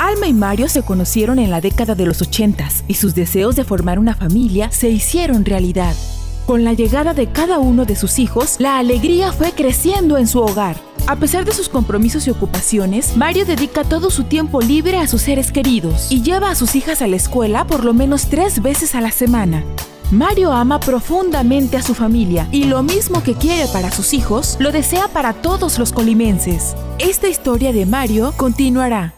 Alma y Mario se conocieron en la década de los 80s y sus deseos de formar una familia se hicieron realidad. Con la llegada de cada uno de sus hijos, la alegría fue creciendo en su hogar. A pesar de sus compromisos y ocupaciones, Mario dedica todo su tiempo libre a sus seres queridos y lleva a sus hijas a la escuela por lo menos 3 veces a la semana. Mario ama profundamente a su familia y lo mismo que quiere para sus hijos, lo desea para todos los colimenses. Esta historia de Mario continuará.